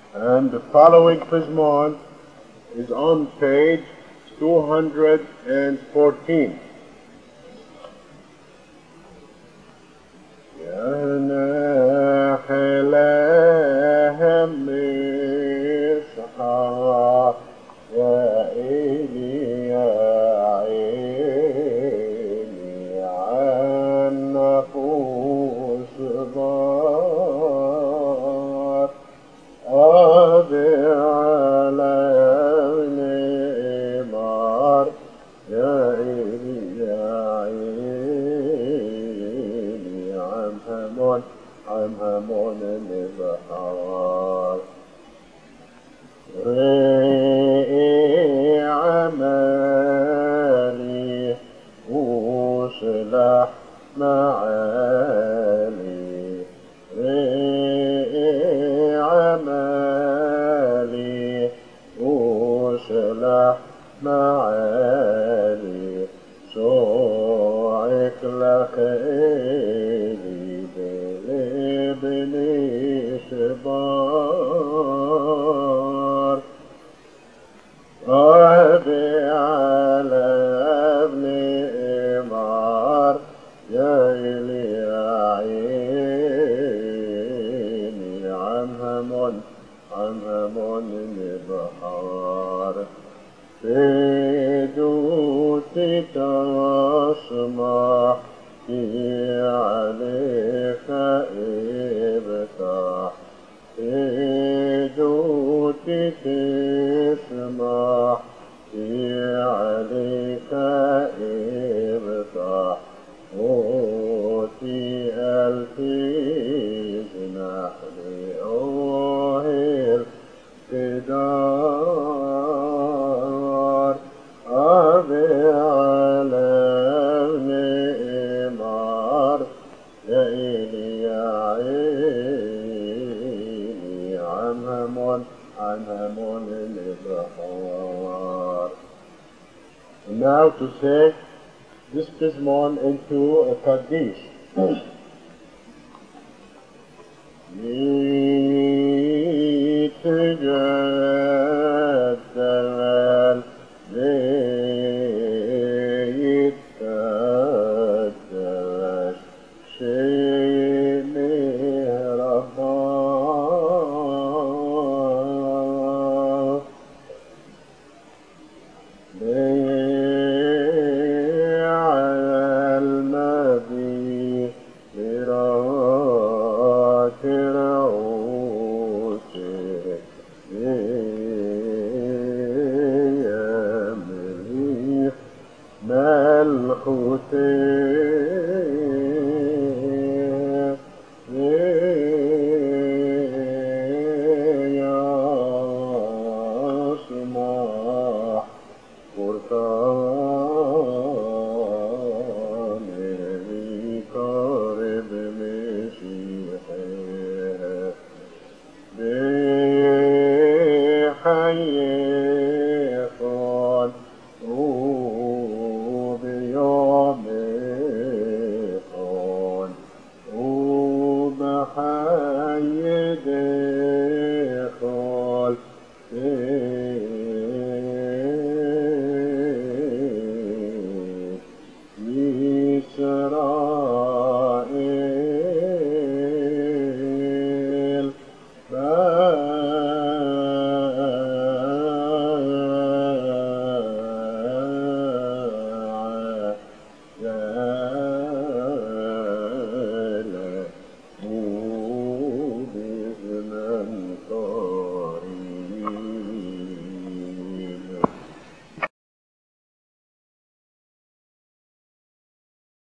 And the following Pizmon is on page 214. I'm Hamon and Nivahar. عمالي وصلح معالي عمالي وصلح معالي صوعك لك إلي بلبني شبار أهدي على ابن إمار يا إلي عيني عن همون البحار بدوتي تسمح في عليك ابتح بدوتي تسمح في عليك ابتح أوتي ألفي جناح لأوهل بدار أبي على ابن إمار يا إلي يا عيني عن همون البحار. Now to say this Pizmon into a Kaddish. يتجدد ليتقدس شيء مهربان المدي براك رؤوسي يملي ملكوتي يسمح قرطاني قرب مسيحي بحيخان وبيومخان وبحيد